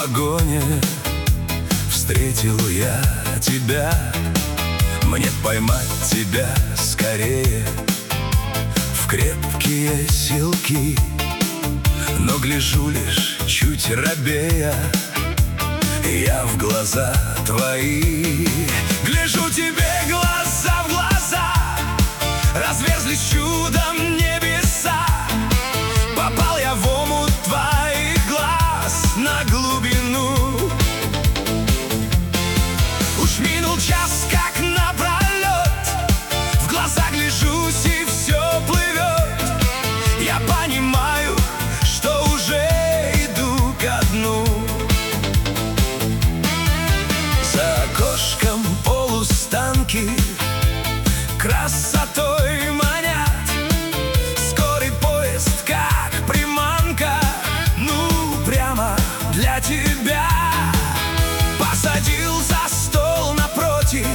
вагоне встретил я тебя. Мне поймать тебя скорее в крепкие силки, но гляжу лишь чуть робея я в глаза твои. Гляжу тебе глаза в глаза, разверзлись чудом небеса. Попал я в омут твоих глаз на глубину. Уж минул час, как напролет, в глаза гляжусь и все плывет. Я понимаю, что уже иду ко дну. За окошком полустанки красотой манят. Скорый поезд, как приманка, ну прямо для тебя. Посадил за стол напротив,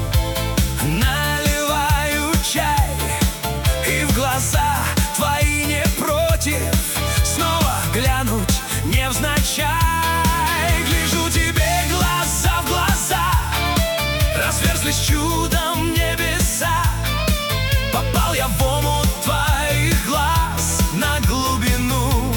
наливаю чай, и в глаза твои не против снова глянуть невзначай. Гляжу тебе глаза в глаза, разверзлись чудом небеса. Попал я в омут твоих глаз на глубину.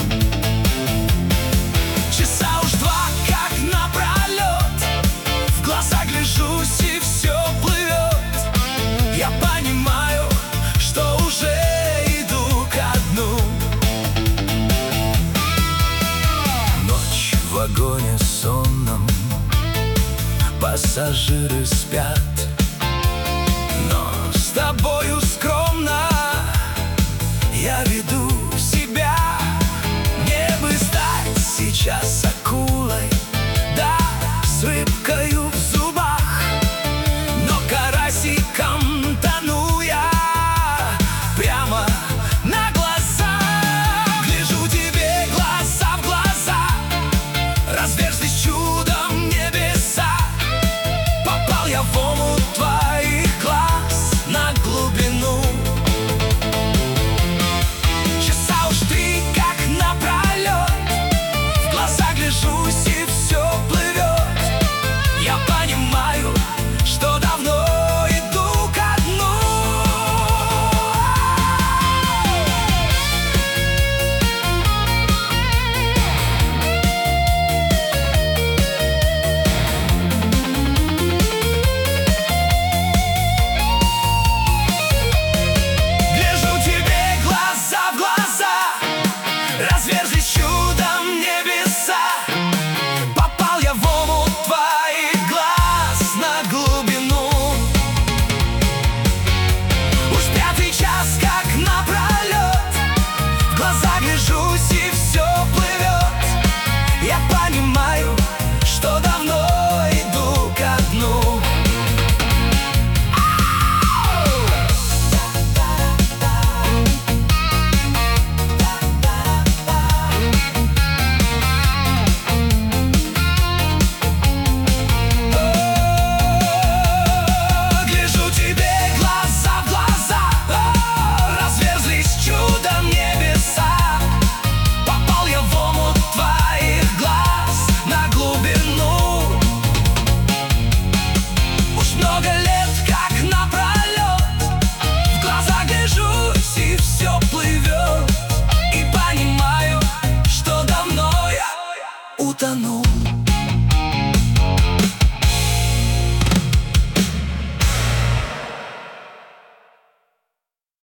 Часа уж два, как напролет, в глаза гляжусь и все плывет. Я понимаю, что уже иду ко дну. Ночь в вагоне сонном, пассажиры спят, но с тобою скромно я веду себя. Мне бы стать сейчас акулой, да, с рыбкою в зубах, но карасиком тону я прямо на глаза. Гляжу тебе глаза в глаза, разверзлись чудом небеса. Попал я в омут твоих глаз на глубину. Часа уж три, как напролет, в глаза гляжусь и все плывет. Я понимаю, что давно иду ко дну. Гляжу тебе глаза в глаза, разверзлись чудом небеса. Попал я в омут твоих глаз на глубину. Уж пятый час, как напролет, в глаза гляжусь и все плывет. Я понимаю, что давно иду ко дну. Гляжу тебе глаза в глаза, разверзлись чудом небеса. Попал я в омут твоих глаз на глубину. Уж много лет, как напролет, в глаза гляжусь и все плывет. И понимаю, что давно я утону.